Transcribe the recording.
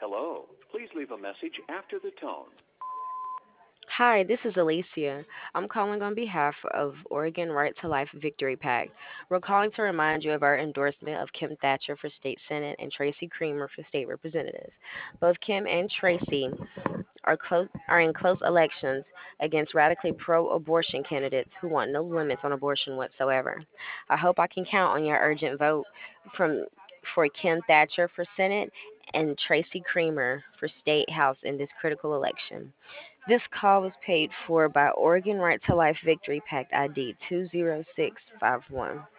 Hello. Please leave a message after the tone. Hi, this is Alicia. I'm calling on behalf of Oregon Right to Life Victory PAC. We're calling to remind you of our endorsement of Kim Thatcher for State Senate and Tracy Creamer for State Representative. Both Kim and Tracy are in close elections against radically pro-abortion candidates who want no limits on abortion whatsoever. I hope I can count on your urgent vote from for Kim Thatcher for Senate and Tracy Creamer for State House in this critical election. This call was paid for by Oregon Right to Life Victory PAC ID 20651.